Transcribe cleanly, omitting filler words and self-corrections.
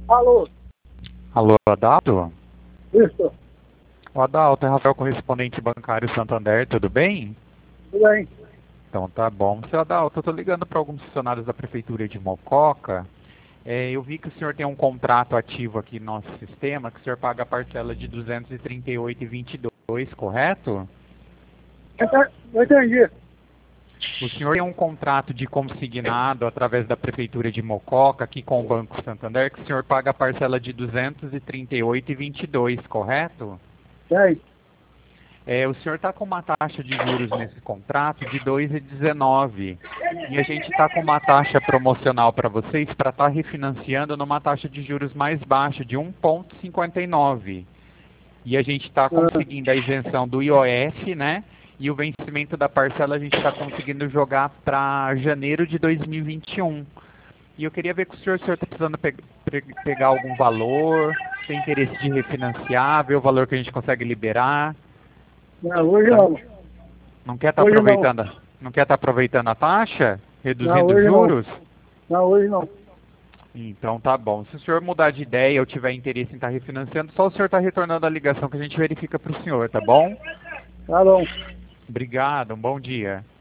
Alô, Alô, Adalto? isso, O Adalto é Rafael, correspondente bancário Santander, tudo bem? tudo bem? Então tá bom. Seu Adalto, eu tô ligando para alguns funcionários da Prefeitura de Mococa. Eu vi que o senhor tem um contrato ativo aqui no nosso sistema, que o senhor paga a parcela de R$ 238,22, correto? Eu entendi. O senhor tem um contrato de consignado através da Prefeitura de Mococa, aqui com o Banco Santander, que o senhor paga a parcela de R$ 238,22, correto? Tem. O senhor está com uma taxa de juros nesse contrato de 2,19 e a gente está com uma taxa promocional para vocês para estar refinanciando numa taxa de juros mais baixa de 1,59. E a gente está Ah, conseguindo a isenção do IOF, né? E o vencimento da parcela a gente está conseguindo jogar para janeiro de 2021. E eu queria ver com o senhor está precisando pegar algum valor, tem interesse de refinanciar, ver o valor que a gente consegue liberar. não, hoje Tá? não. Não quer estar Hoje não. aproveitando, não quer estar aproveitando a taxa, Não, reduzindo os hoje não. juros? Não, hoje não. Então tá bom. Se o senhor mudar de ideia ou tiver interesse em estar refinanciando, só o senhor está retornando a ligação que a gente verifica para o senhor, tá bom? Tá bom. Obrigado, um bom dia.